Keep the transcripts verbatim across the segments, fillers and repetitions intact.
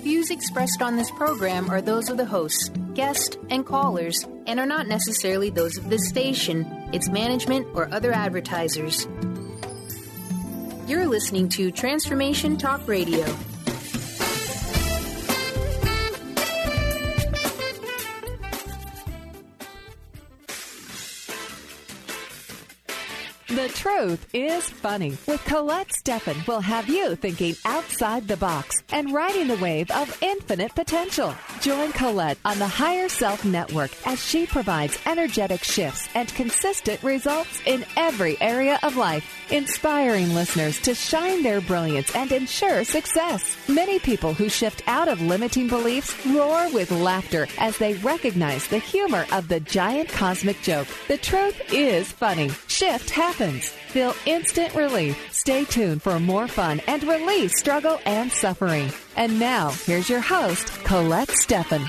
Views expressed on this program are those of the hosts, guests, and callers, and are not necessarily those of this station, its management, or other advertisers. You're listening to Transformation Talk Radio. The Truth is Funny with Colette Steffen will have you thinking outside the box and riding the wave of infinite potential. Join Colette on the Higher Self Network as she provides energetic shifts and consistent results in every area of life, inspiring listeners to shine their brilliance and ensure success. Many people who shift out of limiting beliefs roar with laughter as they recognize the humor of the giant cosmic joke. The truth is funny. Shift happens. Feel instant relief. Stay tuned for more fun and release struggle and suffering. And now, here's your host, Colette Steffen.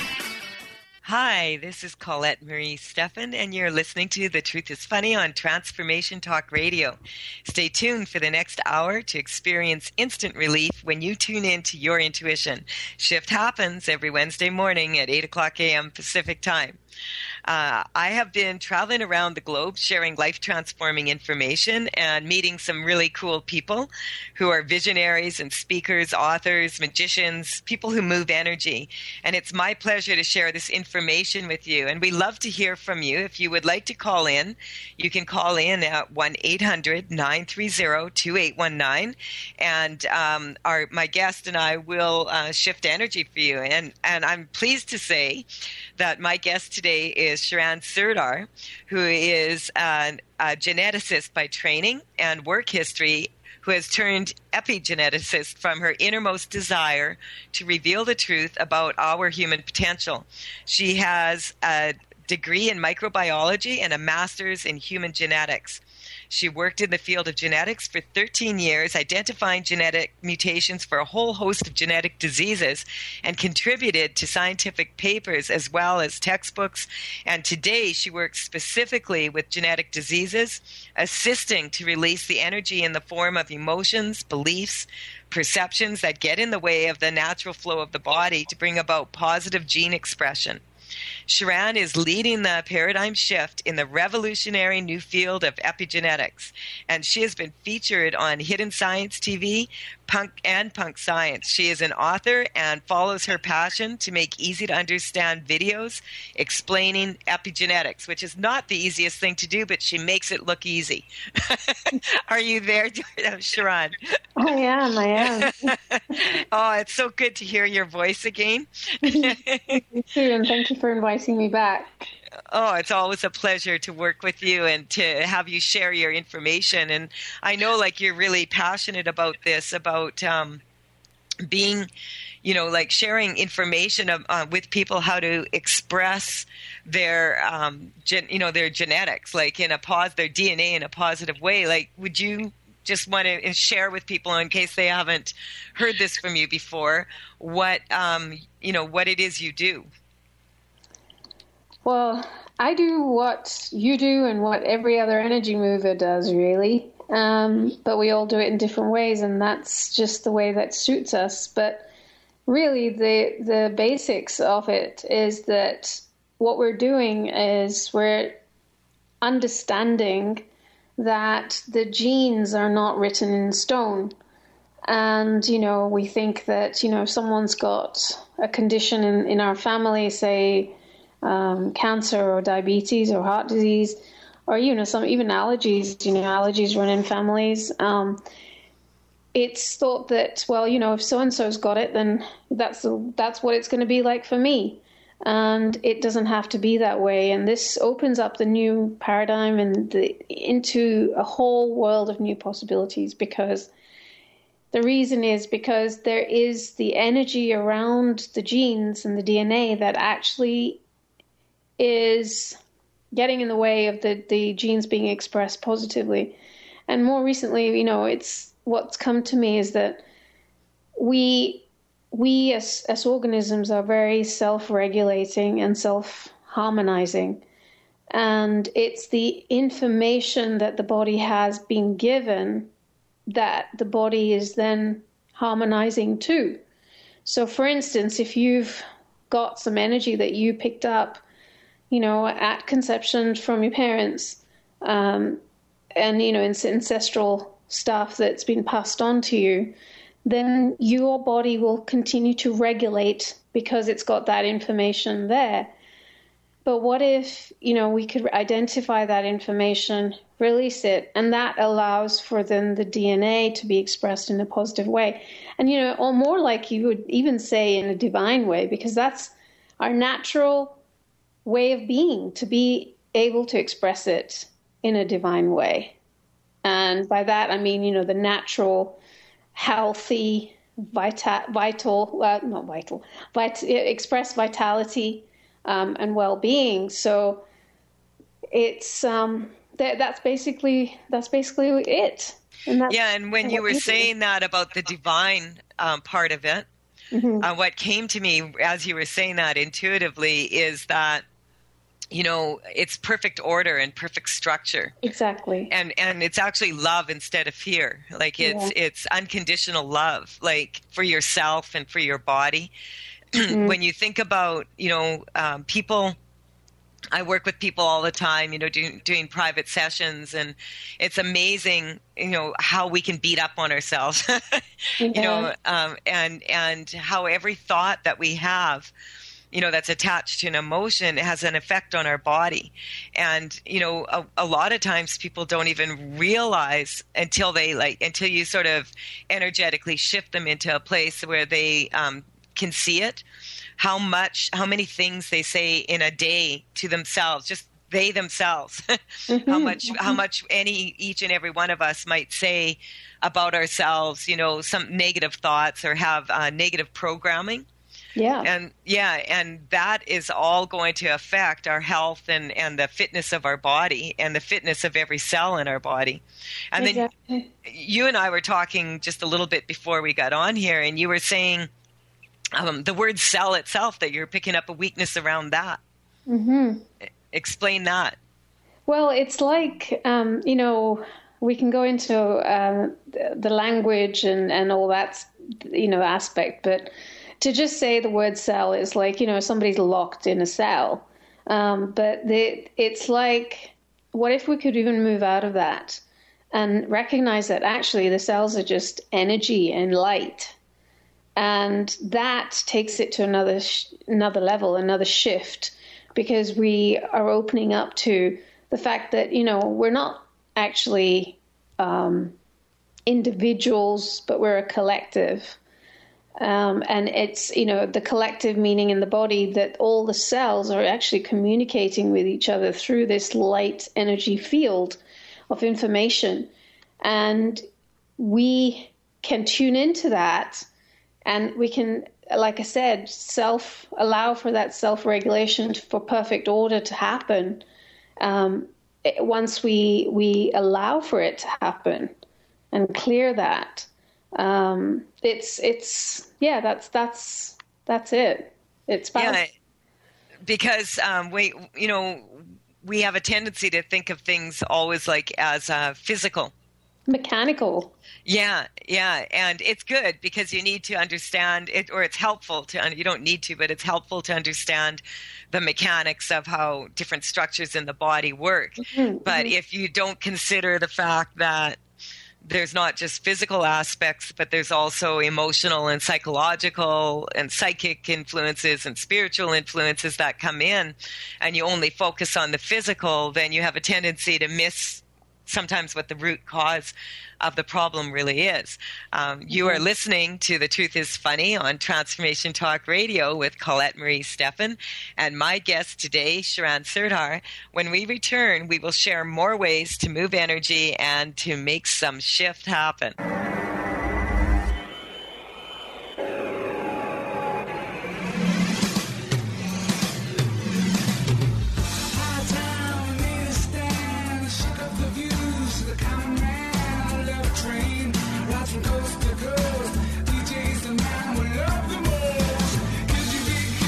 Hi, this is Colette Marie Steffen, and you're listening to The Truth is Funny on Transformation Talk Radio. Stay tuned for the next hour to experience instant relief when you tune in to your intuition. Shift happens every Wednesday morning at eight o'clock a.m. Pacific Time. Uh, I have been traveling around the globe sharing life-transforming information and meeting some really cool people who are visionaries and speakers, authors, magicians, people who move energy. And it's my pleasure to share this information with you. And we love to hear from you. If you would like to call in, you can call in at one eight hundred nine three zero two eight one nine. And um, our my guest and I will uh, shift energy for you. And, and I'm pleased to say that my guest today is Sharan Surdhar, who is an, a geneticist by training and work history, who has turned epigeneticist from her innermost desire to reveal the truth about our human potential. She has a degree in microbiology and a master's in human genetics. She worked in the field of genetics for thirteen years, identifying genetic mutations for a whole host of genetic diseases, and contributed to scientific papers as well as textbooks. And today she works specifically with genetic diseases, assisting to release the energy in the form of emotions, beliefs, perceptions that get in the way of the natural flow of the body to bring about positive gene expression. Sharan is leading the paradigm shift in the revolutionary new field of epigenetics, and she has been featured on Hidden Science T V, Punk and Punk Science. She is an author and follows her passion to make easy-to-understand videos explaining epigenetics, which is not the easiest thing to do, but she makes it look easy. Are you there, Sharan? I am, I am. Oh, it's so good to hear your voice again. You too, and thank you for inviting me back. Oh, it's always a pleasure to work with you and to have you share your information. And I know, like, you're really passionate about this, about um, being, you know, like sharing information of, uh, with people how to express their, um, gen- you know, their genetics, like in a pos, their D N A in a positive way. Like, would you just want to share with people, in case they haven't heard this from you before, what, um, you know, what it is you do? Well, I do what you do and what every other energy mover does, really. Um, but we all do it in different ways, and that's just the way that suits us. But really, the the basics of it is that what we're doing is we're understanding that the genes are not written in stone. And, you know, we think that, you know, if someone's got a condition in, in our family, say, Um, cancer or diabetes or heart disease, or you know some even allergies. You know, allergies run in families. Um, it's thought that, well, you know, if so and so's got it, then that's that's what it's going to be like for me, and it doesn't have to be that way. And this opens up the new paradigm and the, into a whole world of new possibilities, because the reason is because there is the energy around the genes and the D N A that actually is getting in the way of the, the genes being expressed positively. And more recently, you know, it's what's come to me is that we we as, as organisms are very self-regulating and self-harmonizing. And it's the information that the body has been given that the body is then harmonizing too. So, for instance, if you've got some energy that you picked up, you know, at conception from your parents, um, and, you know, ancestral stuff that's been passed on to you, then your body will continue to regulate because it's got that information there. But what if, you know, we could identify that information, release it, and that allows for then the D N A to be expressed in a positive way. And, you know, or more like you would even say in a divine way, because that's our natural way of being, to be able to express it in a divine way. And by that, I mean, you know, the natural, healthy, vital, vital uh, not vital, vit- express vitality um, and well-being. So it's um, that, that's basically that's basically it. And that's yeah, and when you were saying that about the divine um, part of it, mm-hmm. uh, what came to me as you were saying that intuitively is that, you know, it's perfect order and perfect structure. Exactly. And and it's actually love instead of fear. Like it's yeah. it's unconditional love, like for yourself and for your body. Mm-hmm. When you think about, you know, um, people, I work with people all the time, you know, doing, doing private sessions, and it's amazing, you know, how we can beat up on ourselves, yeah. you know, um, and and how every thought that we have, you know, that's attached to an emotion has an effect on our body. And, you know, a, a lot of times people don't even realize until they like, until you sort of energetically shift them into a place where they um, can see it, how much, how many things they say in a day to themselves, just they themselves, mm-hmm, how much, mm-hmm. how much any, each and every one of us might say about ourselves, you know, some negative thoughts or have uh, negative programming. Yeah. And yeah, and that is all going to affect our health and, and the fitness of our body and the fitness of every cell in our body. And exactly. then you and I were talking just a little bit before we got on here, and you were saying um, the word cell itself, that you're picking up a weakness around that. Mm-hmm. Explain that. Well, it's like, um, you know, we can go into uh, the language and, and all that, you know, aspect, but to just say the word cell is like, you know, somebody's locked in a cell. Um, but the, it's like, what if we could even move out of that and recognize that actually the cells are just energy and light? And that takes it to another sh- another level, another shift, because we are opening up to the fact that, you know, we're not actually um, individuals, but we're a collective. Um, and it's, you know, the collective meaning in the body that all the cells are actually communicating with each other through this light energy field of information. And we can tune into that, and we can, like I said, self allow for that self-regulation for perfect order to happen. Um, it, once we we allow for it to happen and clear that. Um, it's, it's, yeah, that's, that's, that's it. It's about. Yeah, because, um, we, you know, we have a tendency to think of things always like as, uh, physical. Mechanical. Yeah. Yeah. And it's good because you need to understand it, or it's helpful to, you don't need to, but it's helpful to understand the mechanics of how different structures in the body work. Mm-hmm, but mm-hmm. if you don't consider the fact that there's not just physical aspects, but there's also emotional and psychological and psychic influences and spiritual influences that come in, and you only focus on the physical, then you have a tendency to miss sometimes what the root cause of the problem really is. Um, you are listening to The Truth is Funny on Transformation Talk Radio with Colette Marie Steffen and my guest today, Sharan Surdhar. When we return, we will share more ways to move energy and to make some shift happen.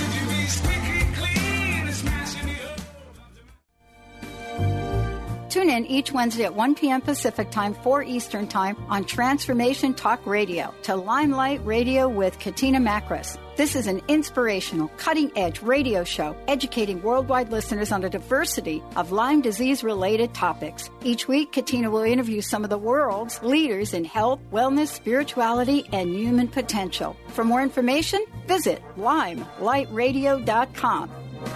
Tune in each Wednesday at one p.m. Pacific Time, four Eastern Time on Transformation Talk Radio to Limelight Radio with Katina Makris. This is an inspirational, cutting-edge radio show educating worldwide listeners on a diversity of Lyme disease-related topics. Each week, Katina will interview some of the world's leaders in health, wellness, spirituality, and human potential. For more information, visit limelight radio dot com.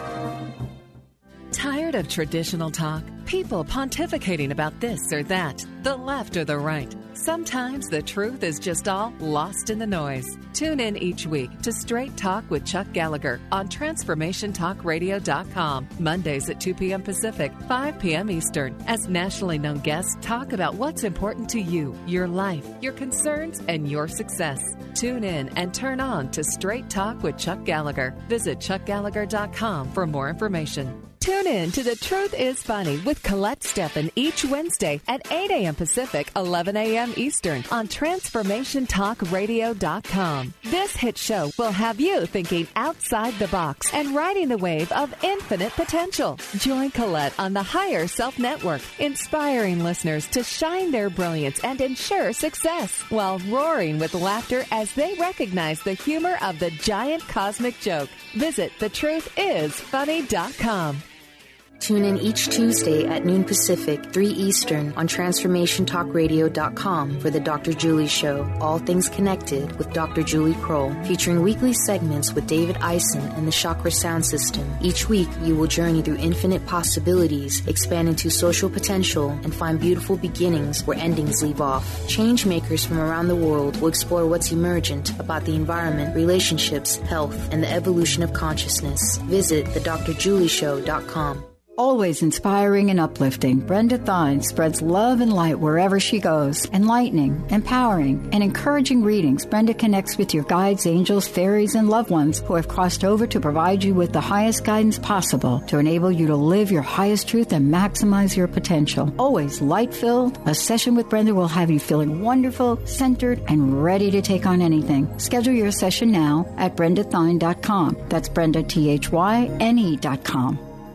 Tired of traditional talk? People pontificating about this or that, the left or the right. Sometimes the truth is just all lost in the noise. Tune in each week to Straight Talk with Chuck Gallagher on transformation talk radio dot com, Mondays at two p.m. Pacific, five p.m. Eastern, as nationally known guests talk about what's important to you, your life, your concerns, and your success. Tune in and turn on to Straight Talk with Chuck Gallagher. Visit chuck gallagher dot com for more information. Tune in to The Truth is Funny with Colette Steffen each Wednesday at eight a.m. Pacific, eleven a.m. Eastern on transformation talk radio dot com. This hit show will have you thinking outside the box and riding the wave of infinite potential. Join Colette on the Higher Self Network, inspiring listeners to shine their brilliance and ensure success while roaring with laughter as they recognize the humor of the giant cosmic joke. Visit the truth is funny dot com. Tune in each Tuesday at noon Pacific, three Eastern on transformation talk radio dot com for the Doctor Julie Show, All Things Connected with Doctor Julie Kroll, featuring weekly segments with David Eisen and the Chakra Sound System. Each week, you will journey through infinite possibilities, expand into social potential, and find beautiful beginnings where endings leave off. Change makers from around the world will explore what's emergent about the environment, relationships, health, and the evolution of consciousness. Visit the dr julie show dot com. Always inspiring and uplifting, Brenda Thine spreads love and light wherever she goes. Enlightening, empowering, and encouraging readings, Brenda connects with your guides, angels, fairies, and loved ones who have crossed over to provide you with the highest guidance possible to enable you to live your highest truth and maximize your potential. Always light-filled, a session with Brenda will have you feeling wonderful, centered, and ready to take on anything. Schedule your session now at brenda thine dot com. That's Brenda, T H Y N E dot com.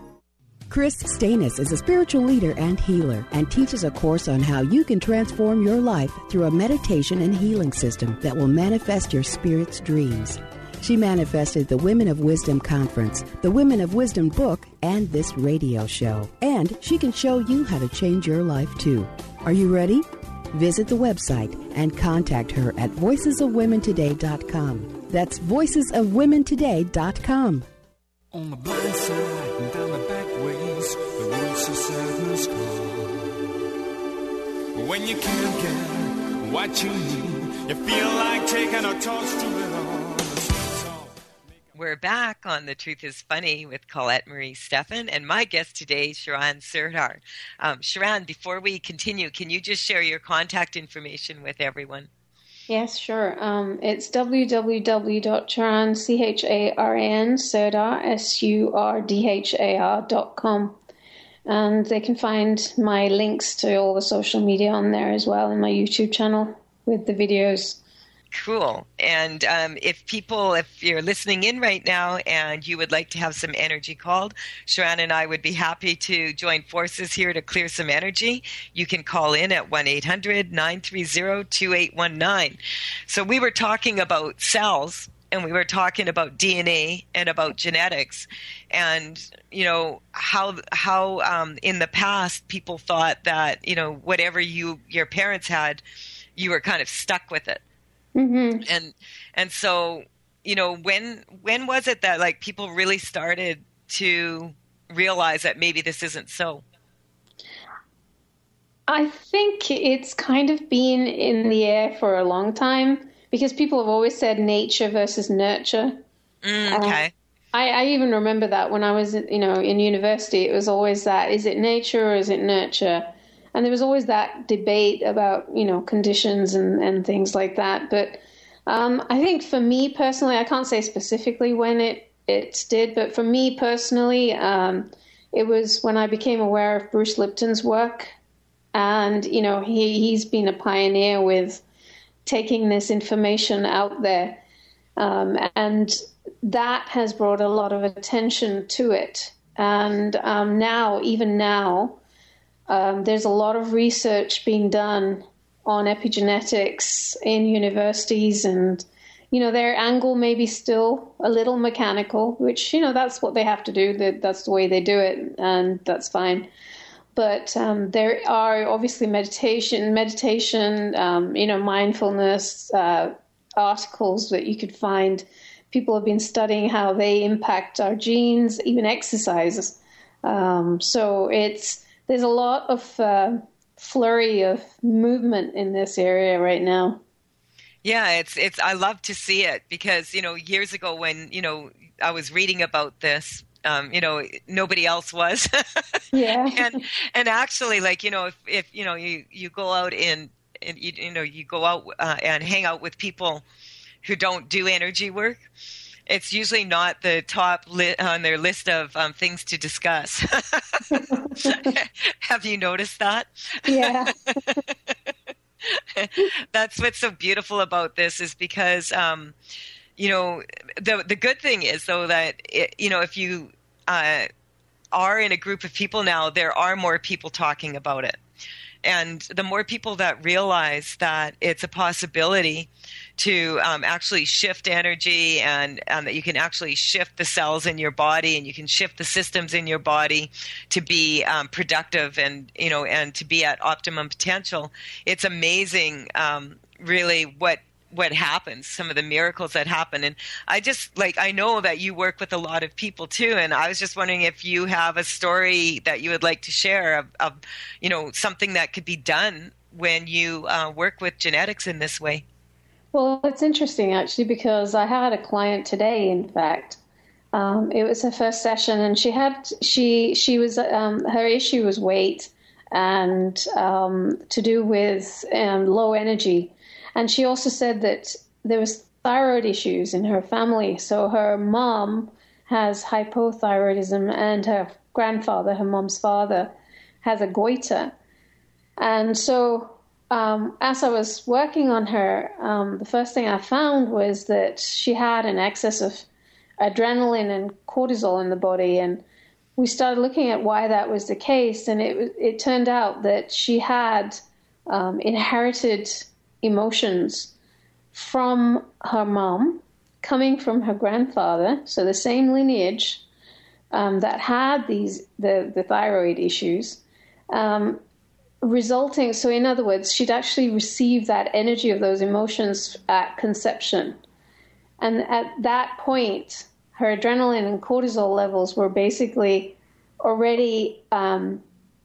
Chris Stanis is a spiritual leader and healer and teaches a course on how you can transform your life through a meditation and healing system that will manifest your spirit's dreams. She manifested the Women of Wisdom Conference, the Women of Wisdom book, and this radio show. And she can show you how to change your life too. Are you ready? Visit the website and contact her at voices of women today dot com. That's voices of women today dot com. On the blind side and down the back ways, the road so sadness comes. When you can't get what you need, you feel like taking a toss to it all. We're back on The Truth is Funny with Colette Marie Steffen, and my guest today is Sharon Surdhar. Um, Sharon, before we continue, can you just share your contact information with everyone? Yes, sure. Um, it's w w w dot charan, C H A R A N, Surdhar, S U R D H A R dot com. And they can find my links to all the social media on there as well, and my YouTube channel with the videos. Cool. And um, if people, if you're listening in right now and you would like to have some energy called, Sharon and I would be happy to join forces here to clear some energy. You can call in at one eight hundred nine three zero two eight one nine. So we were talking about cells, and we were talking about D N A and about genetics, and you know how how um, in the past people thought that you know whatever you your parents had, you were kind of stuck with it. Mm-hmm. And and so, you know, when when was it that like people really started to realize that maybe this isn't so? I think it's kind of been in the air for a long time because people have always said nature versus nurture. Mm, okay. Uh, I, I even remember that when I was, you know, in university, it was always that, is it nature or is it nurture? And there was always that debate about, you know, conditions and, and things like that. But um, I think for me personally, I can't say specifically when it, it did, but for me personally, um, it was when I became aware of Bruce Lipton's work. And, you know, he, he's been a pioneer with taking this information out there. Um, and that has brought a lot of attention to it. And um, now, even now, um, there's a lot of research being done on epigenetics in universities, and, you know, their angle may be still a little mechanical, which, you know, that's what they have to do. That's the way they do it, and that's fine. But um, there are obviously meditation, meditation, um, you know, mindfulness uh, articles that you could find. People have been studying how they impact our genes, even exercises. Um, so it's there's a lot of uh, flurry of movement in this area right now. Yeah, it's it's. I love to see it because, you know, years ago when, you know, I was reading about this, um, you know, nobody else was. Yeah. and and actually, like, you know, if, if you know you, you go out in, and you, you know you go out uh, and hang out with people who don't do energy work, it's usually not the top li- on their list of um, things to discuss. Have you noticed that? Yeah. That's what's so beautiful about this, is because, um, you know, the the good thing is, though, that, it, you know, if you uh, are in a group of people now, there are more people talking about it. And the more people that realize that it's a possibility to um, actually shift energy, and, and that you can actually shift the cells in your body, and you can shift the systems in your body to be um, productive and, you know, and to be at optimum potential. It's amazing, um, really, what what happens, some of the miracles that happen. And I just, like, I know that you work with a lot of people too, and I was just wondering if you have a story that you would like to share of, of you know, something that could be done when you uh, work with genetics in this way. Well, it's interesting, actually, because I had a client today, in fact. Um, it was her first session, and she had, she, she was, um, her issue was weight and um, to do with um, low energy. And she also said that there was thyroid issues in her family. So her mom has hypothyroidism, and her grandfather, her mom's father, has a goiter. And so um, as I was working on her, um, the first thing I found was that she had an excess of adrenaline and cortisol in the body. And we started looking at why that was the case. And it, it turned out that she had um, inherited emotions from her mom, coming from her grandfather, so the same lineage um, that had these the, the thyroid issues, um, resulting, so in other words, she'd actually received that energy of those emotions at conception. And at that point, her adrenaline and cortisol levels were basically already um,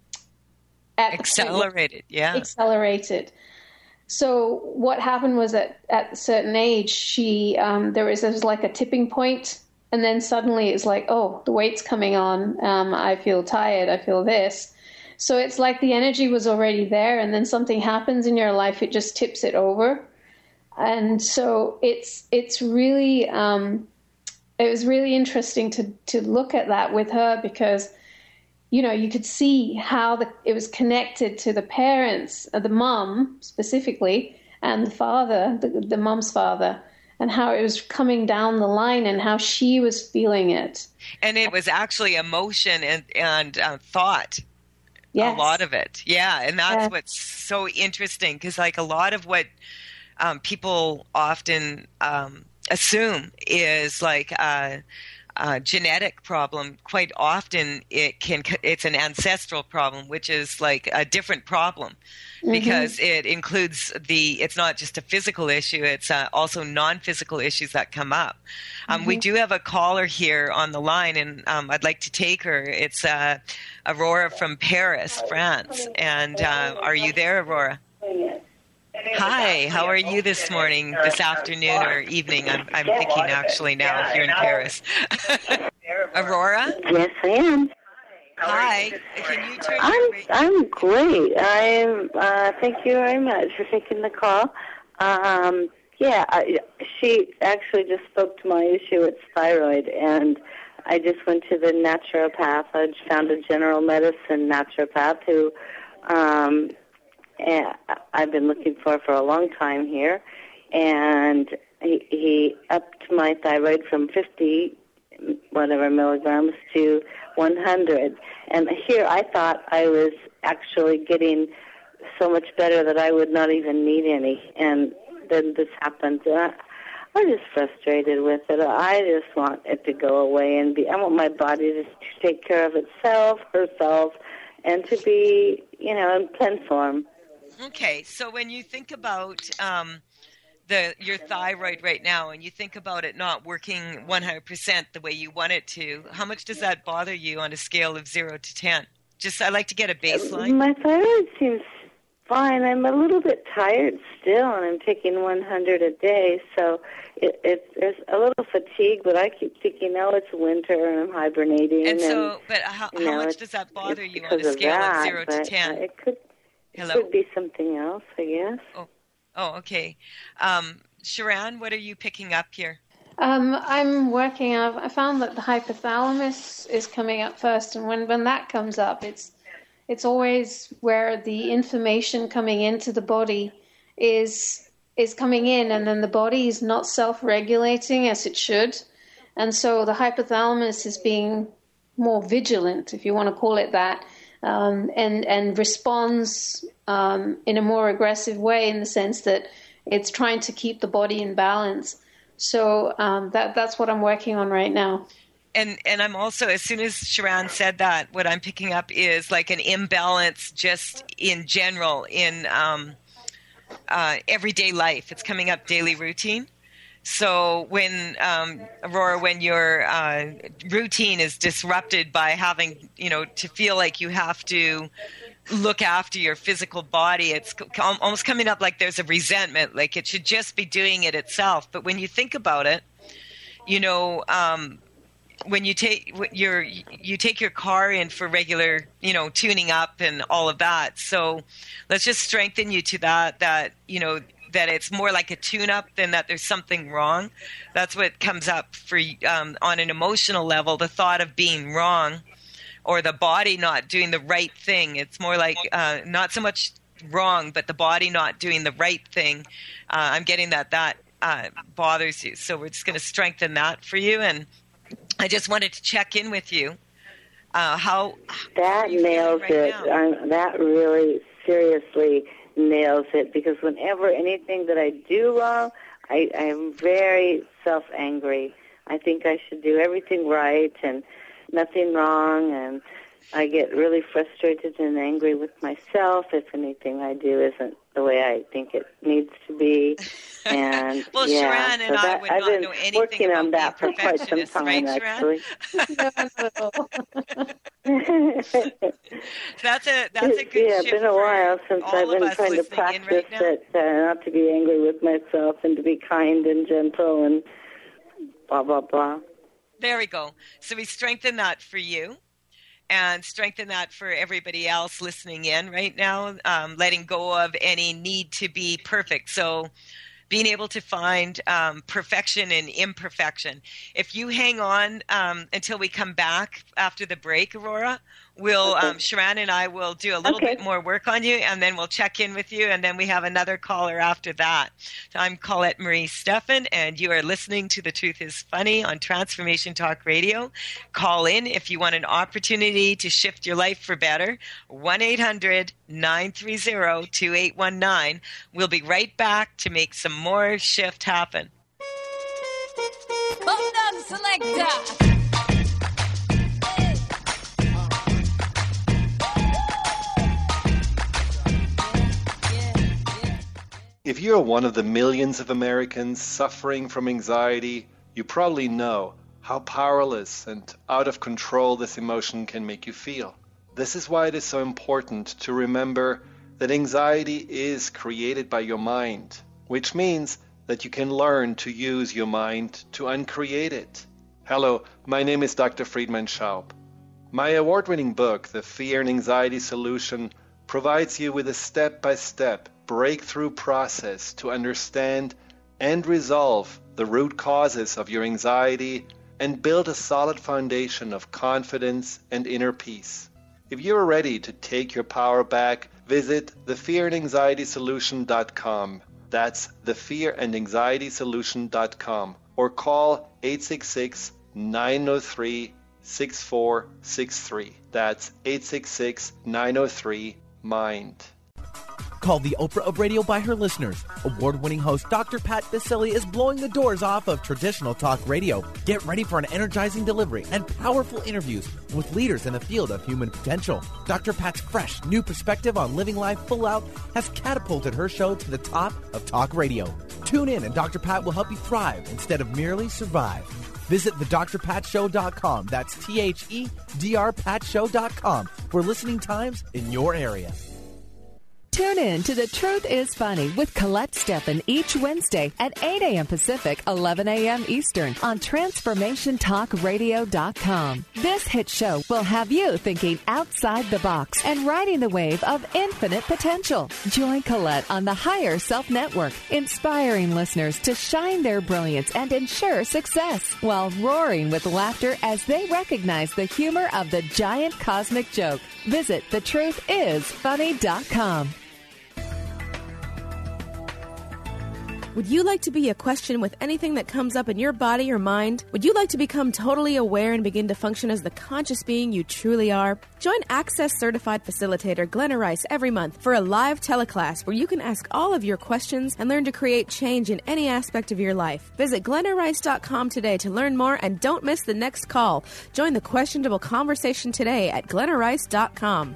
at accelerated, yeah. Accelerated. So what happened was that at a certain age, she um, there was, there was like a tipping point, and then suddenly it's like, oh, the weight's coming on. Um, I feel tired. I feel this. So it's like the energy was already there, and then something happens in your life, it just tips it over. And so it's it's really um, it was really interesting to to look at that with her, because, you know, you could see how the, it was connected to the parents, uh, the mom specifically, and the father, the, the mom's father, and how it was coming down the line and how she was feeling it. And it was actually emotion and, and uh, thought. Yes. A lot of it. Yeah. And that's yeah. what's so interesting, because, like, a lot of what um, people often um, assume is like uh, Uh, genetic problem, quite often it can it's an ancestral problem, which is like a different problem, because mm-hmm. it includes the it's not just a physical issue, it's uh, also non-physical issues that come up. Um, mm-hmm. We do have a caller here on the line, and um, I'd like to take her. It's uh, Aurora from Paris, France. And uh, are you there, Aurora? Hi, how are you this morning, this afternoon or evening? I'm, I'm thinking actually now if you're in Paris. Aurora? Yes, I am. Hi, can you turn I'm, your... I'm great. I'm, uh, thank you very much for taking the call. Um, yeah, I, she actually just spoke to my issue with thyroid, and I just went to the naturopath. I found a general medicine naturopath who... Um, And I've been looking for for a long time here, and he, he upped my thyroid from fifty whatever milligrams to one hundred. And here I thought I was actually getting so much better that I would not even need any. And then this happened. And I, I'm just frustrated with it. I just want it to go away and be. I want my body to take care of itself, herself, and to be, you know, in pen form. Okay, so when you think about um, the your thyroid right now, and you think about it not working one hundred percent the way you want it to, how much does that bother you on a scale of zero to ten? Just, I like to get a baseline. My thyroid seems fine. I'm a little bit tired still, and I'm taking one hundred a day, so it, it, there's a little fatigue, but I keep thinking, oh, it's winter, and I'm hibernating. And so, and, but how, you how know, much does that bother you on because a of scale that, of zero to but, ten? Uh, it could, Hello? it could be something else, I guess. Oh, oh okay. Um, Sharon, what are you picking up here? Um, I'm working. I've, I found that the hypothalamus is coming up first, and when, when that comes up, it's it's always where the information coming into the body is is coming in, and then the body is not self-regulating as it should, and so the hypothalamus is being more vigilant, if you want to call it that, um, and and responds um, in a more aggressive way in the sense that it's trying to keep the body in balance. So um, that that's what I'm working on right now. And and I'm also, as soon as Sharon said that, what I'm picking up is like an imbalance just in general in um, uh, everyday life. It's coming up daily routine. So when, um, Aurora, when your uh, routine is disrupted by having, you know, to feel like you have to look after your physical body, it's almost coming up like there's a resentment, like it should just be doing it itself. But when you think about it, you know, um, when you take your you take your car in for regular, you know, tuning up and all of that. So let's just strengthen you to that, that, you know, that it's more like a tune-up than that there's something wrong. That's what comes up for um, on an emotional level, the thought of being wrong or the body not doing the right thing. It's more like uh, not so much wrong, but the body not doing the right thing. Uh, I'm getting that that uh, bothers you. So we're just going to strengthen that for you. And I just wanted to check in with you. Uh, how that how nails right it. Um, that really seriously nails it, because whenever anything that I do wrong, I, I'm very self-angry. I think I should do everything right and nothing wrong, and I get really frustrated and angry with myself if anything I do isn't the way I think it needs to be. And well, yeah, Sharon and so I that, would I've not been know anything working about on that for quite some time, right, actually. that's a that's a good yeah, shift. It's been a while since I've been trying to practice right it, uh, not to be angry with myself and to be kind and gentle and blah, blah, blah. There we go. So we strengthen that for you and strengthen that for everybody else listening in right now, um, letting go of any need to be perfect. So being able to find um, perfection and imperfection. If you hang on um, until we come back after the break, Aurora, we'll okay. um, Sharon and I will do a little okay. bit more work on you, and then we'll check in with you, and then we have another caller after that. So I'm Colette Marie Steffen, and you are listening to The Truth is Funny on Transformation Talk Radio. Call in if you want an opportunity to shift your life for better. one eight hundred nine three zero two eight one nine. We'll be right back to make some more shift happen. Hold on, selector. If you're one of the millions of Americans suffering from anxiety, you probably know how powerless and out of control this emotion can make you feel. This is why it is so important to remember that anxiety is created by your mind, which means that you can learn to use your mind to uncreate it. Hello, my name is Doctor Friedman Schaub. My award-winning book, The Fear and Anxiety Solution, provides you with a step-by-step breakthrough process to understand and resolve the root causes of your anxiety and build a solid foundation of confidence and inner peace. If you are ready to take your power back, visit the fear and anxiety solution dot com. That's the fear and anxiety solution dot com, or call eight six six, nine zero three, six four six three. That's eight six six, nine oh three, MIND. Called the Oprah of radio by her listeners, award-winning host Doctor Pat Baccili is blowing the doors off of traditional talk radio. Get ready for an energizing delivery and powerful interviews with leaders in the field of human potential. Doctor Pat's fresh, new perspective on living life full out has catapulted her show to the top of talk radio. Tune in and Doctor Pat will help you thrive instead of merely survive. Visit the dr pat show dot com. That's T H E D R pat show dot com for listening times in your area. Tune in to The Truth is Funny with Colette Steffen each Wednesday at eight a.m. Pacific, eleven a.m. Eastern on transformation talk radio dot com. This hit show will have you thinking outside the box and riding the wave of infinite potential. Join Colette on the Higher Self Network, inspiring listeners to shine their brilliance and ensure success while roaring with laughter as they recognize the humor of the giant cosmic joke. Visit the truth is funny dot com. Would you like to be a question with anything that comes up in your body or mind? Would you like to become totally aware and begin to function as the conscious being you truly are? Join Access Certified Facilitator Glenna Rice every month for a live teleclass where you can ask all of your questions and learn to create change in any aspect of your life. Visit glenna rice dot com today to learn more and don't miss the next call. Join the questionable conversation today at glenna rice dot com.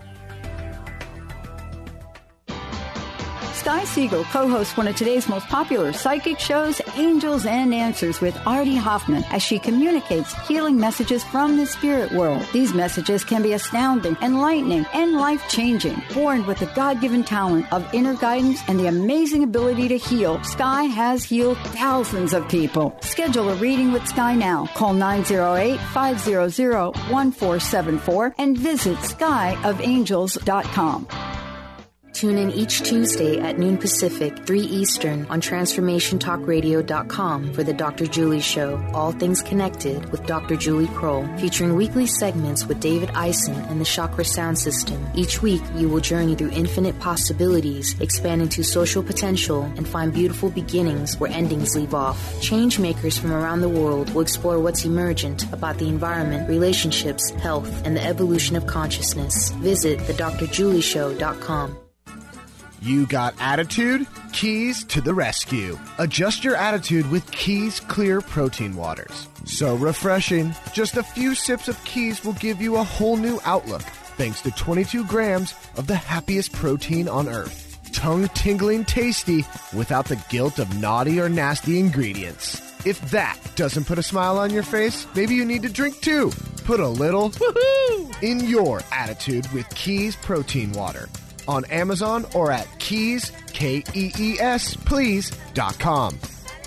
Sky Siegel co-hosts one of today's most popular psychic shows, Angels and Answers, with Artie Hoffman, as she communicates healing messages from the spirit world. These messages can be astounding, enlightening, and life-changing. Born with the God-given talent of inner guidance and the amazing ability to heal, Sky has healed thousands of people. Schedule a reading with Sky now. Call nine oh eight, five hundred, one four seven four and visit sky of angels dot com. Tune in each Tuesday at noon Pacific, three Eastern on transformation talk radio dot com for the Doctor Julie Show, All Things Connected with Doctor Julie Kroll, featuring weekly segments with David Eisen and the Chakra Sound System. Each week, you will journey through infinite possibilities, expand into social potential, and find beautiful beginnings where endings leave off. Change makers from around the world will explore what's emergent about the environment, relationships, health, and the evolution of consciousness. Visit the dr julie show dot com. You got attitude? Keys to the rescue. Adjust your attitude with Keys Clear Protein Waters. So refreshing. Just a few sips of Keys will give you a whole new outlook, thanks to twenty-two grams of the happiest protein on earth. Tongue-tingling tasty without the guilt of naughty or nasty ingredients. If that doesn't put a smile on your face, maybe you need to drink too. Put a little woohoo in your attitude with Keys Protein Water. On Amazon or at keys, K E E S, please, dot com.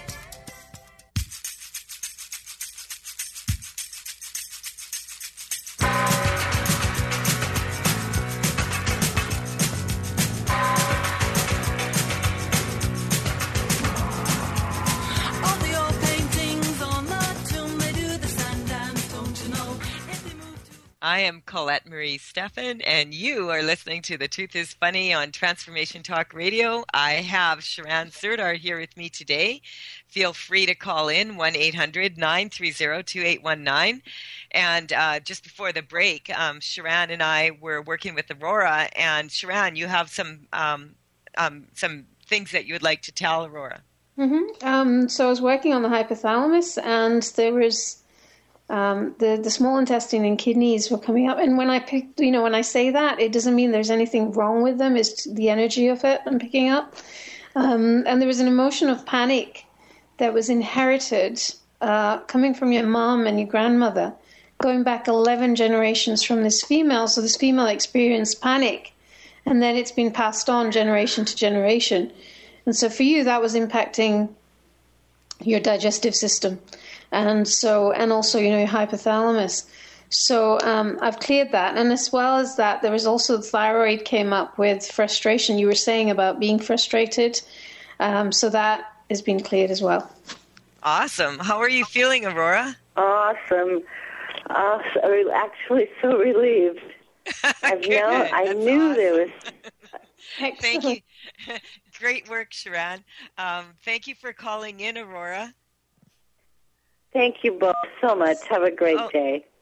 I am Colette Marie Steffen, and you are listening to The Truth is Funny on Transformation Talk Radio. I have Sharan Surdar here with me today. Feel free to call in one eight hundred, nine three zero, two eight one nine. And uh, just before the break, um, Sharan and I were working with Aurora. And Sharan, you have some um, um, some things that you would like to tell Aurora. Mm-hmm. Um, so I was working on the hypothalamus, and there was... Um, the, the small intestine and kidneys were coming up. And when I picked, you know, when I say that, it doesn't mean there's anything wrong with them. It's the energy of it I'm picking up. Um, and there was an emotion of panic that was inherited uh, coming from your mom and your grandmother, going back eleven generations from this female. So this female experienced panic, and then it's been passed on generation to generation. And so for you, that was impacting your digestive system. And so, and also, you know, your hypothalamus. So um, I've cleared that. And as well as that, there was also the thyroid came up with frustration. You were saying about being frustrated. Um, so that has been cleared as well. Awesome. How are you feeling, Aurora? Awesome. Uh, so actually so relieved. I've known, I knew awesome. There was... Thank you. Great work, Sharan. Um, thank you for calling in, Aurora. Thank you both so much. Have a great oh, day.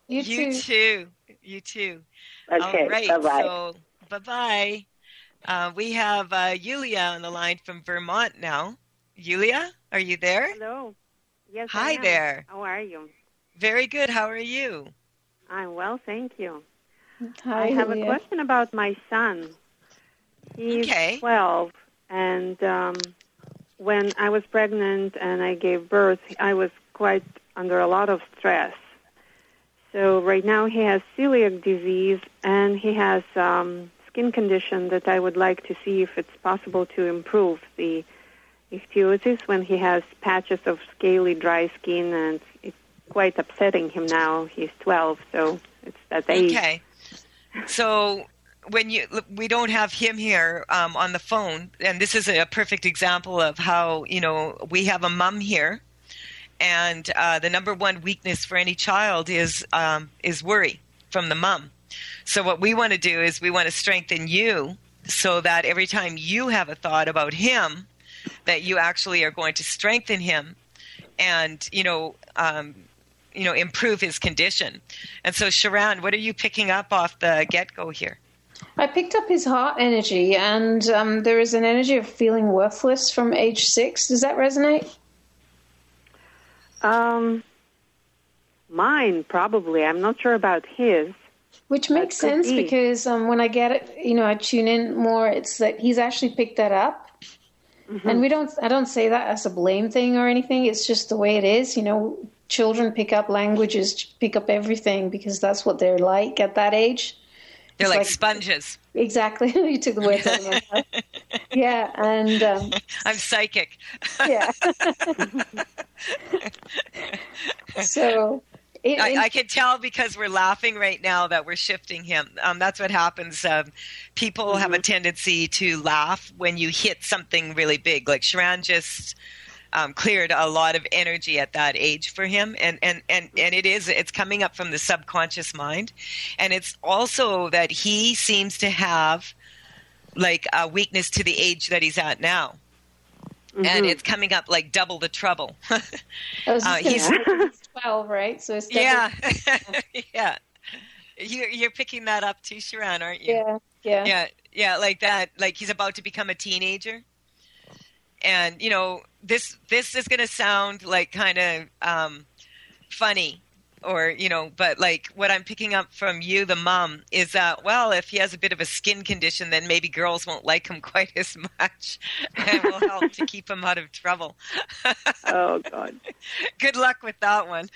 You, you too. too. You too. Okay, All right. bye-bye. So, bye-bye. Uh, we have uh, Yulia on the line from Vermont now. Yulia, are you there? Hello. Yes, Hi I am. there. How are you? Very good. How are you? I'm well, thank you. Hi, I have Julia. a question about my son. He's Okay. twelve, and um, when I was pregnant and I gave birth, I was quite under a lot of stress. So right now he has celiac disease, and he has um, skin condition that I would like to see if it's possible to improve the ichthyosis when he has patches of scaly, dry skin, and it's quite upsetting him now. He's twelve, so it's that age. Okay. So when you we don't have him here um, on the phone, and this is a perfect example of how, you know, we have a mom here, and uh, the number one weakness for any child is um, is worry from the mom. So what we want to do is we want to strengthen you so that every time you have a thought about him, that you actually are going to strengthen him and, you know, um, you know, improve his condition. And so, Sharon, what are you picking up off the get-go here? I picked up his heart energy, and um, there is an energy of feeling worthless from age six. Does that resonate? Um, mine, probably. I'm not sure about his. Which makes That could sense be. because um, when I get it, you know, I tune in more. It's that he's actually picked that up, Mm-hmm. and we don't. I don't say that as a blame thing or anything. It's just the way it is. You know, children pick up languages, pick up everything because that's what they're like at that age. They're It's like, like- sponges. Exactly. You took the words out of my mouth. Yeah, and um, I'm psychic. yeah. So it, I, it- I can tell because we're laughing right now that we're shifting him. Um, that's what happens. Um, people Mm-hmm. have a tendency to laugh when you hit something really big. Like Sharon just um, cleared a lot of energy at that age for him, and, and, and, and it is it's coming up from the subconscious mind, and it's also that he seems to have like a weakness to the age that he's at now. And it's coming up like double the trouble. I was just uh, gonna he's- say, he's twelve, right? So it's Yeah, definitely- yeah. You, you're picking that up too, Sharon, aren't you? yeah, yeah, yeah, yeah. Like that. Like he's about to become a teenager, and you know this. This is going to sound like kind of um, funny, or you know, but like what I'm picking up from you, the mom, is that well, if he has a bit of a skin condition, then maybe girls won't like him quite as much, and will help to keep him out of trouble. Oh, God. Good luck with that one.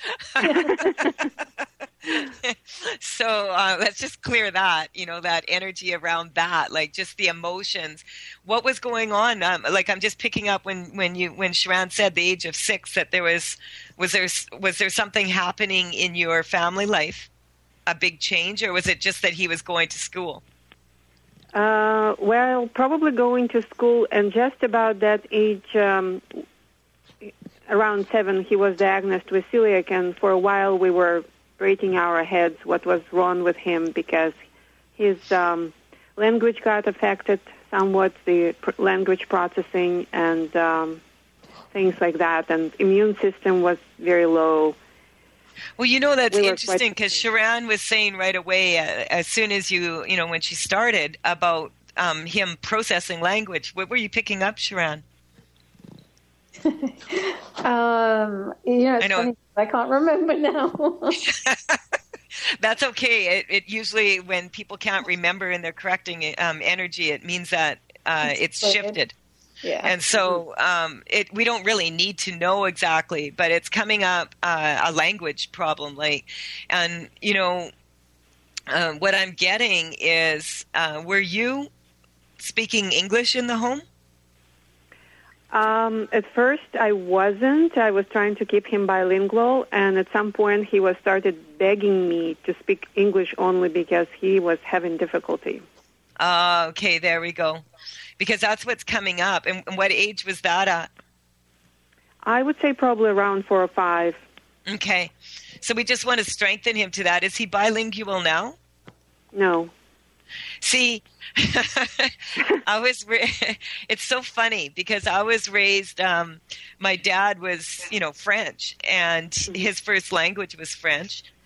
So uh, let's just clear that, you know, that energy around that, like just the emotions. What was going on? Um, like I'm just picking up when, when you when Sharon said the age of six that there was was there was there something happening in your family life, a big change, or was it just that he was going to school? Uh, well, probably going to school, and just about that age, um, around seven, he was diagnosed with celiac, and for a while we were breaking our heads what was wrong with him because his um, language got affected somewhat, the pr- language processing and um, things like that, and immune system was very low. Well, you know, that's We were interesting quite- because Sharon was saying right away, uh, as soon as you, you know, when she started about um, him processing language. What were you picking up, Sharon? Um, you know, it's I know. funny. I can't remember now. That's okay. It, it usually, when people can't remember and they're correcting um, energy, it means that uh, it's It's shifted. Yeah. And so um, it, we don't really need to know exactly, but it's coming up uh, a language problem. Like, and you know, uh, what I'm getting is, uh, were you speaking English in the home? Um, at first, I wasn't. I was trying to keep him bilingual, and at some point, he was started begging me to speak English only because he was having difficulty. Uh, okay, there we go. Because that's what's coming up. And, and what age was that at? I would say probably around four or five. Okay. So we just want to strengthen him to that. Is he bilingual now? No. See, I was, ra- it's so funny because I was raised, um, my dad was, you know, French, and his first language was French.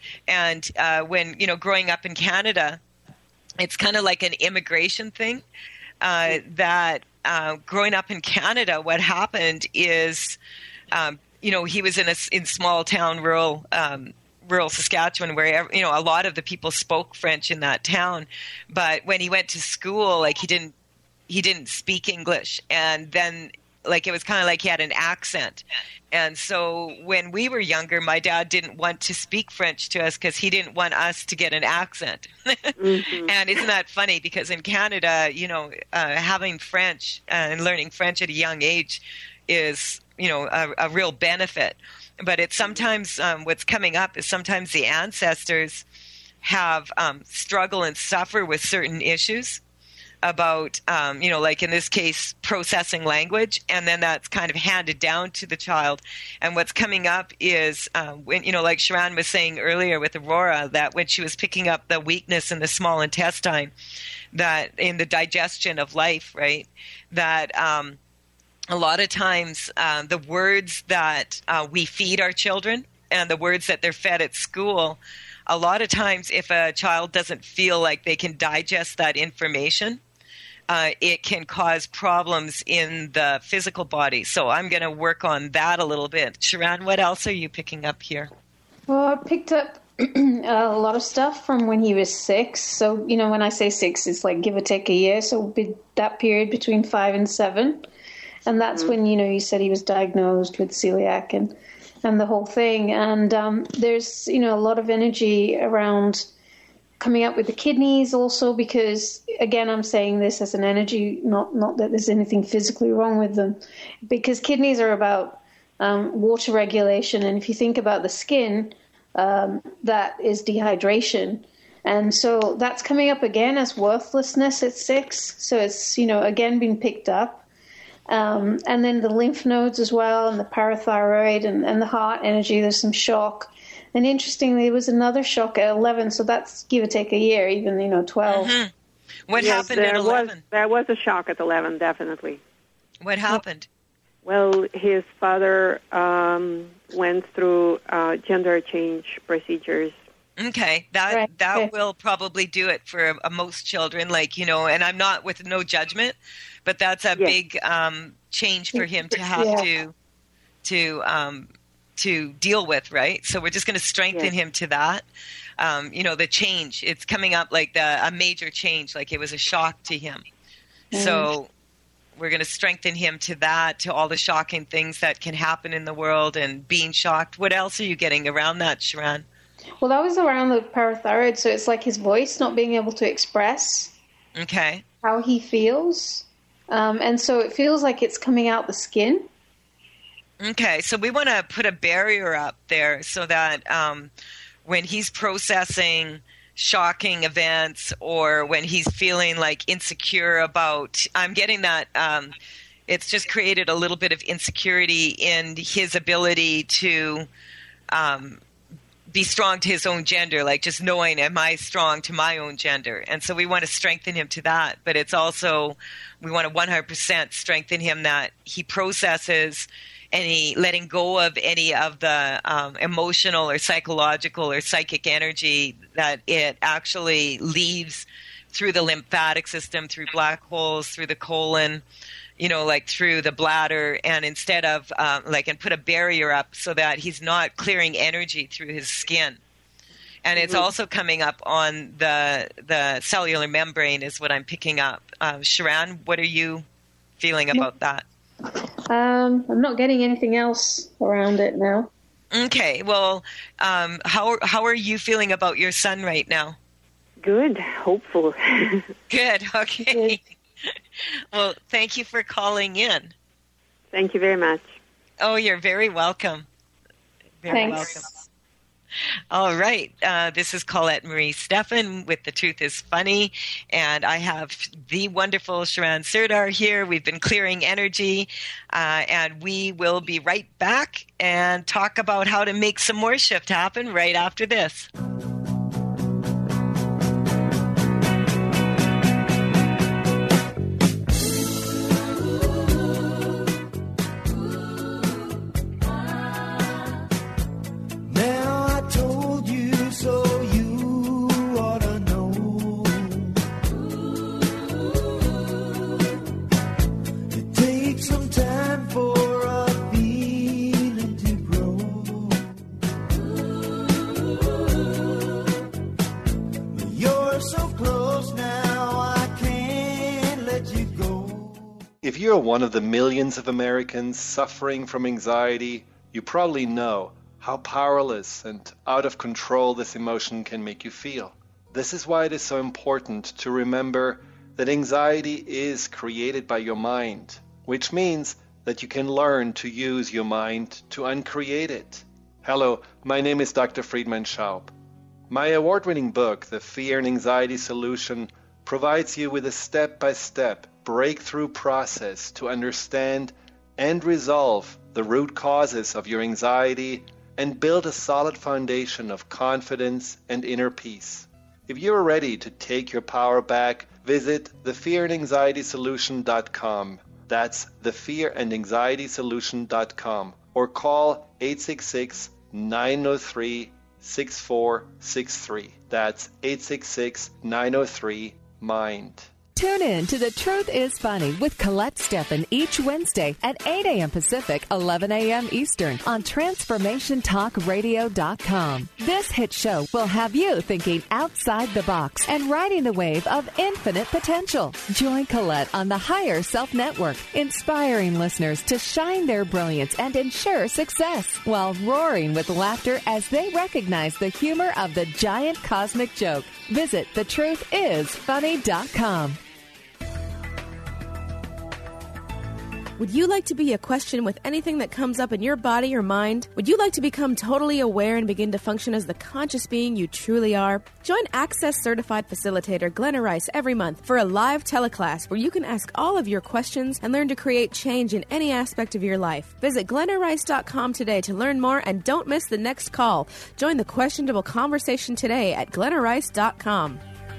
And uh, when, you know, growing up in Canada, it's kind of like an immigration thing uh, that uh, growing up in Canada, what happened is, um, you know, he was in a in small town, rural um rural Saskatchewan, where, you know, a lot of the people spoke French in that town. But when he went to school, like he didn't, he didn't speak English. And then like, it was kind of like he had an accent. And so when we were younger, my dad didn't want to speak French to us because he didn't want us to get an accent. Mm-hmm. And isn't that funny? Because in Canada, you know, uh, having French and learning French at a young age is, you know, a, a real benefit. But it's sometimes um, what's coming up is sometimes the ancestors have um, struggle and suffer with certain issues about, um, you know, like in this case, processing language, and then that's kind of handed down to the child. And what's coming up is, uh, when, you know, like Sharon was saying earlier with Aurora, that when she was picking up the weakness in the small intestine, that in the digestion of life, right, that um, a lot of times uh, the words that uh, we feed our children and the words that they're fed at school, a lot of times if a child doesn't feel like they can digest that information, uh, it can cause problems in the physical body. So I'm going to work on that a little bit. Sharon, what else are you picking up here? Well, I picked up a lot of stuff from when he was six. So, you know, when I say six, it's like give or take a year. So that period between five and seven. And that's mm-hmm. when, you know, you said he was diagnosed with celiac and, and the whole thing. And um, there's, you know, a lot of energy around coming up with the kidneys also, because, again, I'm saying this as an energy, not, not that there's anything physically wrong with them, because kidneys are about um, water regulation. And if you think about the skin, um, that is dehydration. And so that's coming up again as worthlessness at six. So it's, you know, again, been picked up. Um, and then the lymph nodes as well, and the parathyroid and, and the heart energy, there's some shock. And interestingly, there was another shock at eleven, so that's give or take a year, even, you know, twelve. Mm-hmm. What yes, happened at eleven? Was, there was a shock at eleven, definitely. What happened? Well, his father um, went through uh, gender change procedures. Okay, that right. that okay. will probably do it for uh, most children. Like, you know, and I'm not with no judgment, but that's a yes. big um, change for him to have yeah. to to um, to deal with, right? So we're just going to strengthen yes. him to that. Um, you know, the change, it's coming up like the, a major change, like it was a shock to him. Mm. So we're going to strengthen him to that, to all the shocking things that can happen in the world and being shocked. What else are you getting around that, Sharon? Well, that was around the parathyroid, so it's like his voice not being able to express okay. how he feels. Um, and so it feels like it's coming out the skin. Okay, so we want to put a barrier up there so that um, when he's processing shocking events or when he's feeling like insecure about, I'm getting that, um, it's just created a little bit of insecurity in his ability to um, be strong to his own gender, like just knowing, am I strong to my own gender? And so we want to strengthen him to that. But it's also, we want to one hundred percent strengthen him that he processes any, letting go of any of the um, emotional or psychological or psychic energy that it actually leaves through the lymphatic system, through black holes, through the colon, you know, like through the bladder, and instead of uh, like, and put a barrier up so that he's not clearing energy through his skin. And it's mm-hmm. also coming up on the the cellular membrane is what I'm picking up. Uh, Sharon, what are you feeling about that? Um, I'm not getting anything else around it now. Okay, well, um, how how are you feeling about your son right now? Good, hopeful. Good, okay. Well, thank you for calling in. Thank you very much. Oh, you're very welcome. Very Thanks. welcome. All right. Uh, this is Colette Marie Steffen with The Truth is Funny, and I have the wonderful Sharon Serdar here. We've been clearing energy, uh, and we will be right back and talk about how to make some more shift happen right after this. If you're one of the millions of Americans suffering from anxiety, you probably know how powerless and out of control this emotion can make you feel. This is why it is so important to remember that anxiety is created by your mind, which means that you can learn to use your mind to uncreate it. Hello, my name is Doctor Friedemann Schaub. My award-winning book, The Fear and Anxiety Solution, provides you with a step-by-step breakthrough process to understand and resolve the root causes of your anxiety and build a solid foundation of confidence and inner peace. If you are ready to take your power back, visit the fear and anxiety solution dot com. That's the fear and anxiety solution dot com, or call eight six six, nine zero three, six four six three. That's eight six six, nine zero three, MIND. Tune in to The Truth is Funny with Colette Steffen each Wednesday at eight a.m. Pacific, eleven a.m. Eastern on transformation talk radio dot com. This hit show will have you thinking outside the box and riding the wave of infinite potential. Join Colette on the Higher Self Network, inspiring listeners to shine their brilliance and ensure success while roaring with laughter as they recognize the humor of the giant cosmic joke. Visit the truth is funny dot com. Would you like to be a question with anything that comes up in your body or mind? Would you like to become totally aware and begin to function as the conscious being you truly are? Join Access Certified Facilitator Glenna Rice every month for a live teleclass where you can ask all of your questions and learn to create change in any aspect of your life. Visit glenna rice dot com today to learn more and don't miss the next call. Join the questionable conversation today at glenna rice dot com.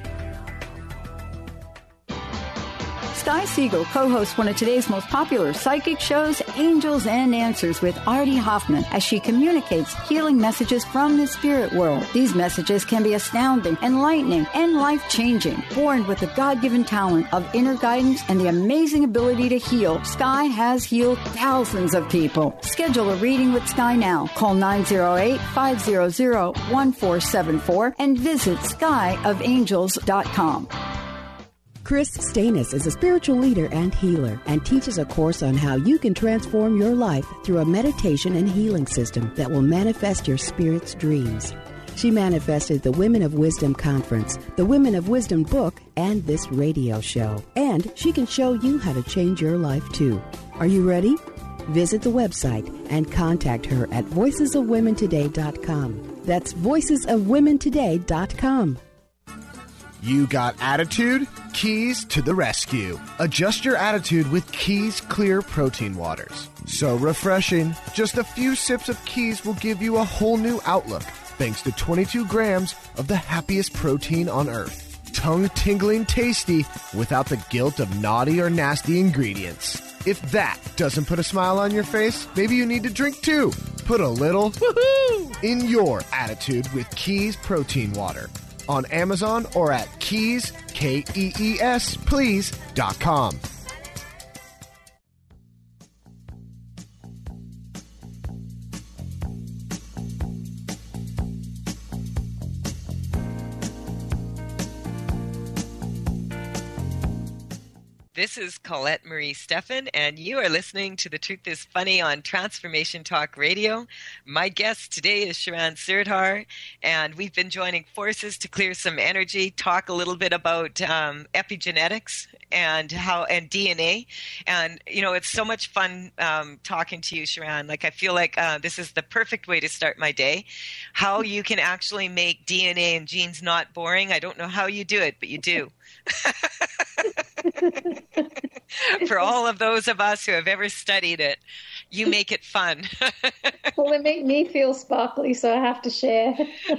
Sky Siegel co-hosts one of today's most popular psychic shows, Angels and Answers, with Artie Hoffman, as she communicates healing messages from the spirit world. These messages can be astounding, enlightening, and life-changing. Born with the God-given talent of inner guidance and the amazing ability to heal, Sky has healed thousands of people. Schedule a reading with Sky now. Call nine zero eight, five zero zero, one four seven four and visit sky of angels dot com. Chris Stanis is a spiritual leader and healer and teaches a course on how you can transform your life through a meditation and healing system that will manifest your spirit's dreams. She manifested the Women of Wisdom Conference, the Women of Wisdom book, and this radio show. And she can show you how to change your life too. Are you ready? Visit the website and contact her at voices of women today dot com. That's voices of women today dot com. You got attitude? Keys to the rescue. Adjust your attitude with Keys Clear Protein Waters. So refreshing. Just a few sips of Keys will give you a whole new outlook, thanks to twenty-two grams of the happiest protein on earth. Tongue-tingling tasty without the guilt of naughty or nasty ingredients. If that doesn't put a smile on your face, maybe you need to drink too. Put a little woohoo in your attitude with Keys Protein Water. On Amazon or at keys, K E E S, please, dot com. This is Colette Marie Steffen, and you are listening to The Truth is Funny on Transformation Talk Radio. My guest today is Sharon Sirdhar, and we've been joining forces to clear some energy, talk a little bit about um, epigenetics and how and D N A. And, you know, it's so much fun um, talking to you, Sharon. Like, I feel like uh, this is the perfect way to start my day. How you can actually make D N A and genes not boring. I don't know how you do it, but you do. For all of those of us who have ever studied it, you make it fun. Well, they make me feel sparkly, so I have to share.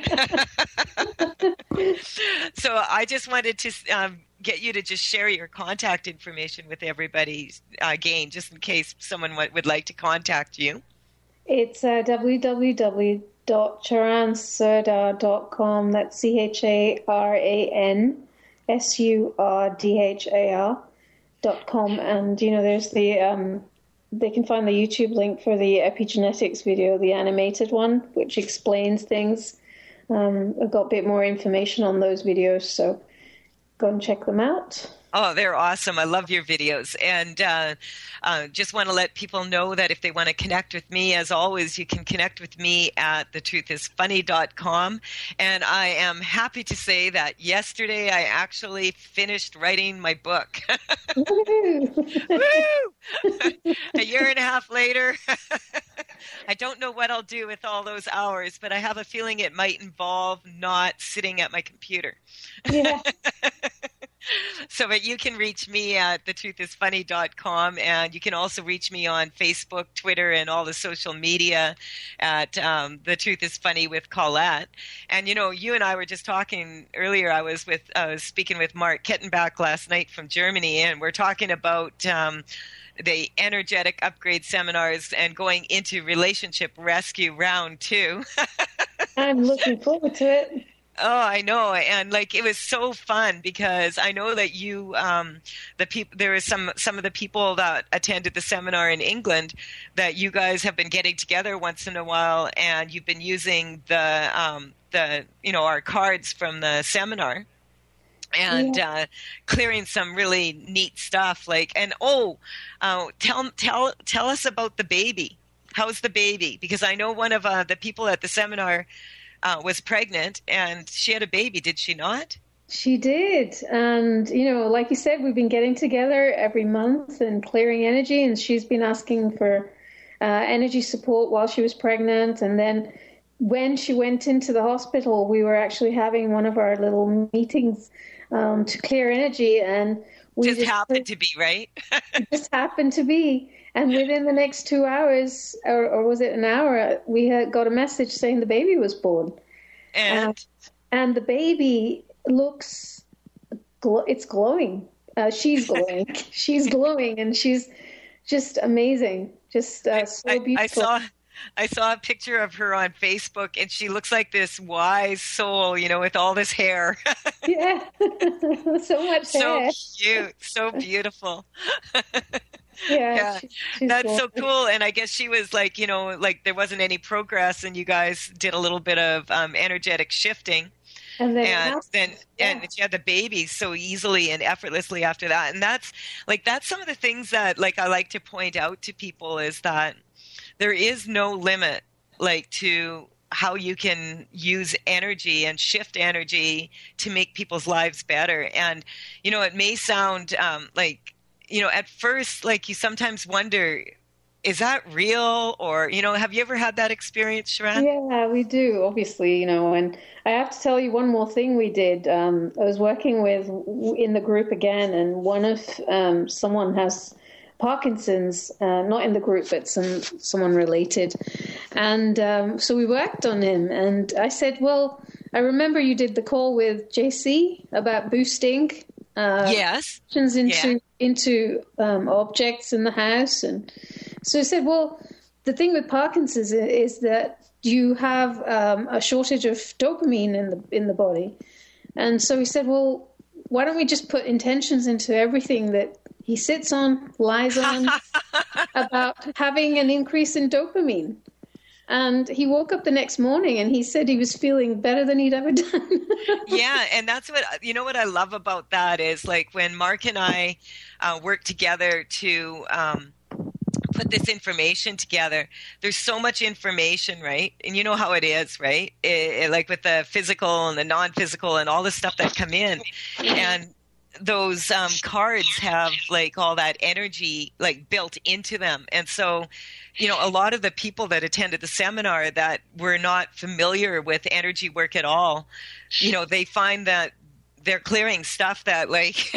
So I just wanted to um, get you to just share your contact information with everybody uh, again, just in case someone w- would like to contact you. It's uh, w w w dot charan sirdhar dot com. That's C H A R A N S U R D H A R dot com. And, you know, there's the, um, they can find the YouTube link for the epigenetics video, the animated one, which explains things. Um, I've got a bit more information on those videos, so go and check them out. Oh, they're awesome. I love your videos. And uh, uh, just want to let people know that if they want to connect with me, as always, you can connect with me at the truth is funny dot com. And I am happy to say that yesterday I actually finished writing my book. Woo! A year and a half later. I don't know what I'll do with all those hours, but I have a feeling it might involve not sitting at my computer. Yeah. So, but you can reach me at the truth is funny dot com, and you can also reach me on Facebook, Twitter, and all the social media at um, The Truth is Funny with Colette. And, you know, you and I were just talking earlier. I was with uh, speaking with Mark Kettenbach last night from Germany, and we're talking about um, the energetic upgrade seminars and going into relationship rescue round two. I'm looking forward to it. Oh, I know. And like, it was so fun because I know that you, um, the people, there was some, some of the people that attended the seminar in England that you guys have been getting together once in a while, and you've been using the, um, the, you know, our cards from the seminar and, yeah. uh, clearing some really neat stuff. Like, and, oh, uh, tell, tell, tell us about the baby. How's the baby? Because I know one of uh, the people at the seminar Uh, was pregnant, and she had a baby, did she not? She did. And, you know, like you said, we've been getting together every month and clearing energy, and she's been asking for uh, energy support while she was pregnant. And then when she went into the hospital, we were actually having one of our little meetings um, to clear energy. And we just, just happened to be, right? It just happened to be. And within the next two hours, or, or was it an hour, we had got a message saying the baby was born. And uh, and the baby looks, gl- it's glowing. Uh, she's glowing. she's glowing, and she's just amazing. Just uh, so I, beautiful. I saw, I saw a picture of her on Facebook, and she looks like this wise soul, you know, with all this hair. Yeah, so much hair. So cute, so beautiful. Yeah, yeah. She, she's That's cool. so cool. And I guess she was like, you know, like there wasn't any progress, and you guys did a little bit of um, energetic shifting. And then, and then yeah. and she had the baby so easily and effortlessly after that. And that's like, that's some of the things that like I like to point out to people, is that there is no limit like to how you can use energy and shift energy to make people's lives better. And, you know, it may sound um, like, you know, at first, like you sometimes wonder, is that real? Or, you know, have you ever had that experience, Sharon? Yeah, we do, obviously, you know. And I have to tell you one more thing we did. Um, I was working with, in the group again, and one of, um, someone has Parkinson's, uh, not in the group, but some someone related. And um, so we worked on him. And I said, well, I remember you did the call with J C about boosting Uh, yes. into yeah. into um, objects in the house, and so I said, well, the thing with Parkinson's is, is that you have um, a shortage of dopamine in the in the body, and so he said, well, why don't we just put intentions into everything that he sits on, lies on, about having an increase in dopamine. And he woke up the next morning and he said he was feeling better than he'd ever done. Yeah, and that's what, you know what I love about that is, like, when Mark and I uh, work together to um, put this information together, there's so much information, right? And you know how it is, right? It, it, like with the physical and the non-physical and all the stuff that come in. And those um, cards have like all that energy like built into them. And so, you know, a lot of the people that attended the seminar that were not familiar with energy work at all, you know, they find that they're clearing stuff that like,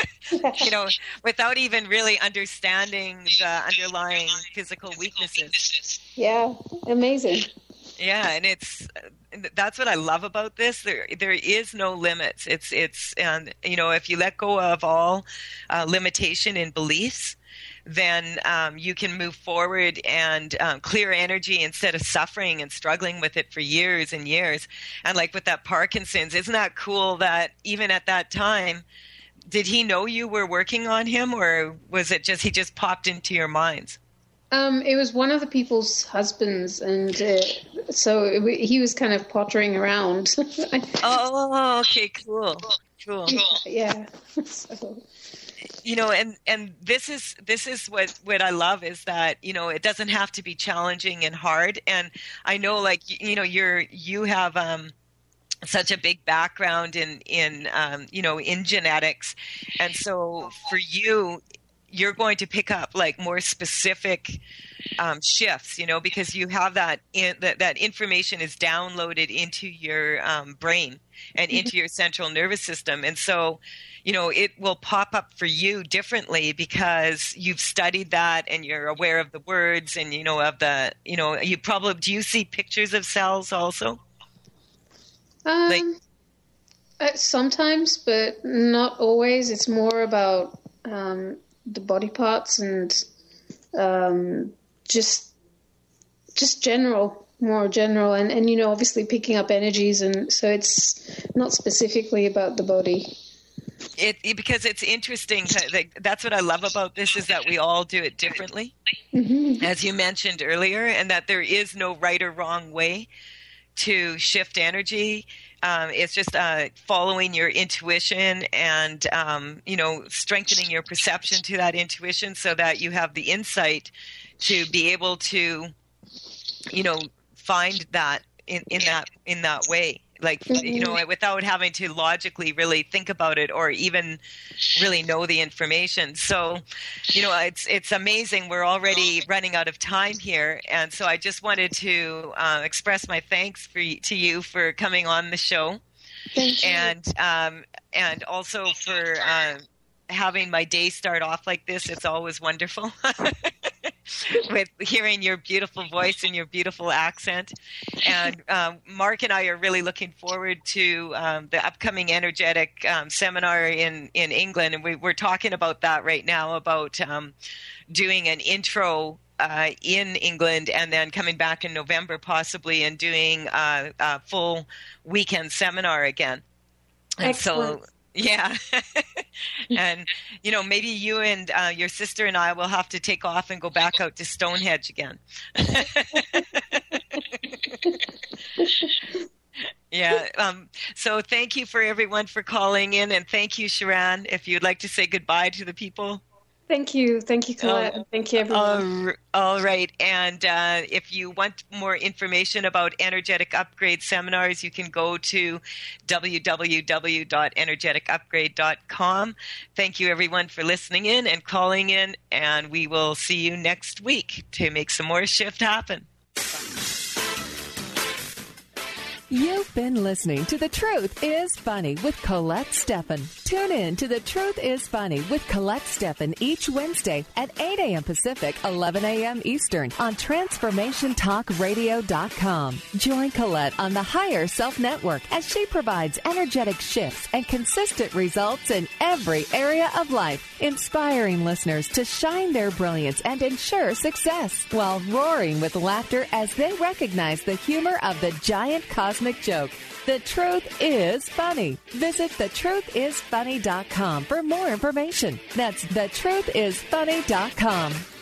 you know, without even really understanding the underlying physical weaknesses. Yeah, amazing. Yeah, and it's that's what I love about this. There, there is no limits. It's, it's, and you know, if you let go of all uh, limitation in beliefs, then um, you can move forward and um, clear energy instead of suffering and struggling with it for years and years. And like with that Parkinson's, isn't that cool that even at that time, did he know you were working on him, or was it just he just popped into your minds? Um, it was one of the people's husbands, and uh, so it, he was kind of pottering around. Oh, okay, cool. cool. Yeah. So. You know, and, and this is this is what, what I love is that, you know, it doesn't have to be challenging and hard. And I know, like, you know, you're you have um, such a big background in in um, you know, in genetics, and so for you, you're going to pick up like more specific um, shifts, you know, because you have that in, that that information is downloaded into your um, brain and into your central nervous system, and so, you know, it will pop up for you differently because you've studied that and you're aware of the words and, you know, of the, you know, you probably, do you see pictures of cells also? Um, like, uh, sometimes, but not always. It's more about um, the body parts and um, just just general, more general, and, and, you know, obviously picking up energies. And so it's not specifically about the body. It, it because it's interesting. That's what I love about this is that we all do it differently, mm-hmm. as you mentioned earlier, and that there is no right or wrong way to shift energy. Um, it's just uh, following your intuition and, um, you know, strengthening your perception to that intuition so that you have the insight to be able to, you know, find that in, in that in that way. Like, you know, without having to logically really think about it or even really know the information. So, you know, it's it's amazing. We're already running out of time here. And so I just wanted to uh, express my thanks for, to you for coming on the show. Thank you. And, um, and also for uh, having my day start off like this. It's always wonderful. With hearing your beautiful voice and your beautiful accent. And um, Mark and I are really looking forward to um, the upcoming energetic um, seminar in, in England. And we, we're talking about that right now, about um, doing an intro uh, in England and then coming back in November possibly and doing uh, a full weekend seminar again. And Excellent. so... Yeah. And, you know, maybe you and uh, your sister and I will have to take off and go back out to Stonehenge again. Yeah. Um, so thank you for everyone for calling in. And thank you, Sharon, if you'd like to say goodbye to the people. Thank you. Thank you, Colette. Uh, Thank you, everyone. Uh, all right. And uh, if you want more information about Energetic Upgrade seminars, you can go to w w w dot energetic upgrade dot com. Thank you, everyone, for listening in and calling in. And we will see you next week to make some more shift happen. You've been listening to The Truth is Funny with Colette Steffen. Tune in to The Truth is Funny with Colette Steffen each Wednesday at eight a.m. Pacific, eleven a.m. Eastern on transformation talk radio dot com. Join Colette on the Higher Self Network as she provides energetic shifts and consistent results in every area of life, inspiring listeners to shine their brilliance and ensure success while roaring with laughter as they recognize the humor of the giant cosmic joke. The Truth is Funny. Visit the truth is funny dot com for more information. That's the truth is funny dot com.